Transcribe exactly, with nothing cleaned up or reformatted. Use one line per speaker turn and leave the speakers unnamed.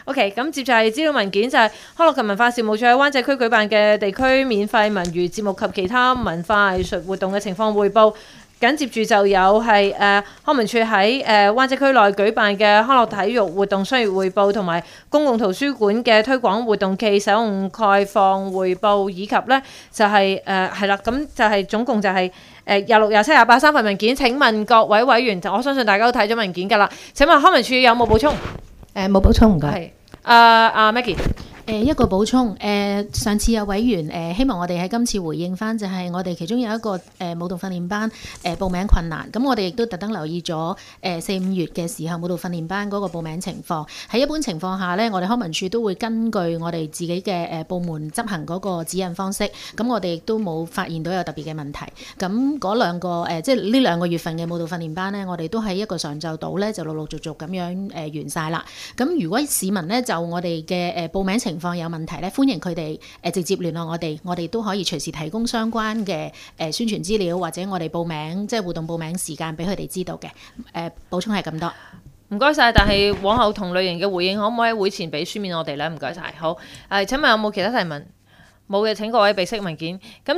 OK， 咁接住係資料文件就係康樂及文化事務處喺灣仔區舉辦嘅地區免費文娛節目及其他文化藝術活動嘅情況彙報。緊接住就有係誒康文署喺誒灣仔區內舉辦嘅康樂體育活動商業彙報，同埋公共圖書館嘅推廣活動暨使用概況彙報，以及咧就係誒係啦，咁就係總共就係誒廿六、廿七、廿八三份文件。請問各位委員，我相信大家都睇咗文件㗎啦。請問康文署有冇補充？
誒冇補充，唔該。
係啊啊 Maggie。
誒一個補充，誒、呃、上次有委員誒、呃、希望我哋喺今次回應翻，就係我哋其中有一個誒、呃、舞蹈訓練班誒、呃、報名困難，咁我哋亦都特登留意咗誒四五月嘅時候舞蹈訓練班嗰個報名情況。喺一般情況下咧，我哋康文署都會根據我哋自己嘅誒、呃、部門執行嗰個指引方式，咁我哋亦都冇發現到有特別嘅問題。咁嗰兩個誒、呃、即係呢兩個月份嘅舞蹈訓練班咧，我哋都喺一個上晝度咧就陸陸續續咁樣誒、呃、完晒啦。咁如果市民咧就我哋嘅誒報名情況有問題咧，歡迎佢哋誒直接聯絡我哋，我哋都可以隨時提供相關嘅誒宣傳資料，或者我哋報名即係活動報名時間俾佢哋知道嘅。誒、呃、補充係咁多，
唔該晒。但係往後同類型嘅回應，可唔可以喺會前俾書面我哋咧？唔該晒。好，誒、呃、請問有冇其他提問？冇嘅，請各位備悉文件。咁